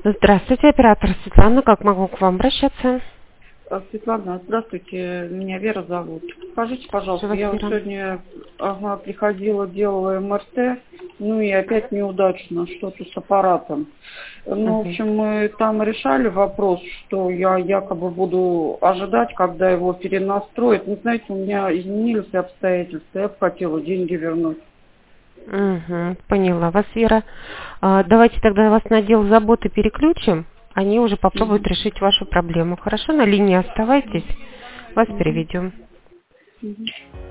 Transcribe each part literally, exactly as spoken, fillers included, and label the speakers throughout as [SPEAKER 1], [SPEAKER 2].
[SPEAKER 1] Здравствуйте, оператор Светлана. Как могу к вам обращаться?
[SPEAKER 2] А, Светлана, здравствуйте, меня Вера зовут. Скажите,
[SPEAKER 1] Слушаю
[SPEAKER 2] пожалуйста,
[SPEAKER 1] вас,
[SPEAKER 2] я вот
[SPEAKER 1] Вера.
[SPEAKER 2] сегодня ага, приходила, делала МРТ, ну и опять неудачно, что-то с аппаратом. Ну, в
[SPEAKER 1] Мгм.
[SPEAKER 2] общем, мы там решали вопрос, что я якобы буду ожидать, когда его перенастроят. Ну, знаете, у меня изменились обстоятельства, я бы хотела деньги вернуть.
[SPEAKER 1] Мгм. Поняла вас, Вера. А, давайте тогда вас на отдел заботы переключим. Они уже попробуют
[SPEAKER 2] Мгм.
[SPEAKER 1] решить вашу проблему. Хорошо, на линии оставайтесь. Вас
[SPEAKER 2] Мгм.
[SPEAKER 1] переведем.
[SPEAKER 2] Мгм.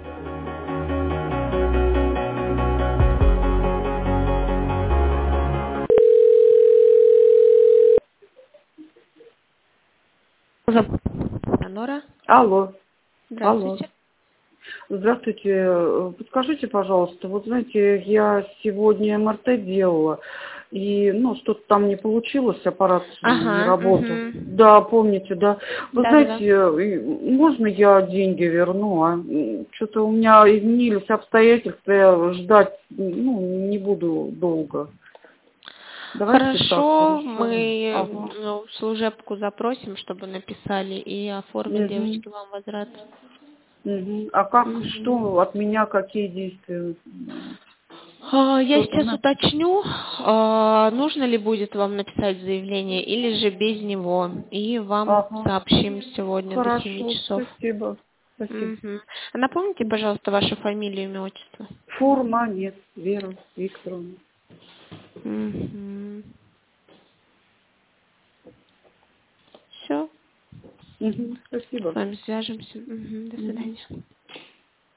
[SPEAKER 3] Нора,
[SPEAKER 2] Алло, алло.
[SPEAKER 3] здравствуйте.
[SPEAKER 2] Здравствуйте. Э, Подскажите, пожалуйста, вот знаете, я сегодня МРТ делала, и, ну, что-то там не получилось, аппарат не
[SPEAKER 3] Ага,
[SPEAKER 2] работал.
[SPEAKER 3] угу.
[SPEAKER 2] Да, помните, да. Вы
[SPEAKER 3] Да-да-да.
[SPEAKER 2] знаете, э, можно я деньги верну, а? Что-то у меня изменились обстоятельства, я ждать, ну, не буду долго. Давайте так,
[SPEAKER 3] Хорошо,
[SPEAKER 2] хорошо.
[SPEAKER 3] мы
[SPEAKER 2] Ага.
[SPEAKER 3] ну, служебку запросим, чтобы написали и оформят
[SPEAKER 2] Мгм.
[SPEAKER 3] девочки вам возврат.
[SPEAKER 2] Мгм. А как,
[SPEAKER 3] Мгм.
[SPEAKER 2] что от меня, какие действия?
[SPEAKER 3] А, Я
[SPEAKER 2] Что-то
[SPEAKER 3] сейчас
[SPEAKER 2] на...
[SPEAKER 3] уточню, а, нужно ли будет вам написать заявление или же без него. И вам
[SPEAKER 2] Ага.
[SPEAKER 3] сообщим сегодня до семи
[SPEAKER 2] Хорошо,
[SPEAKER 3] часов.
[SPEAKER 2] спасибо. Спасибо.
[SPEAKER 3] Мгм. А напомните, пожалуйста, вашу фамилию, имя, отчество.
[SPEAKER 2] Форма нет, Вера Викторовна.
[SPEAKER 3] Все,
[SPEAKER 2] Мгм,
[SPEAKER 3] с
[SPEAKER 2] спасибо.
[SPEAKER 3] вами свяжемся. Мгм. До
[SPEAKER 2] Мгм.
[SPEAKER 3] свидания.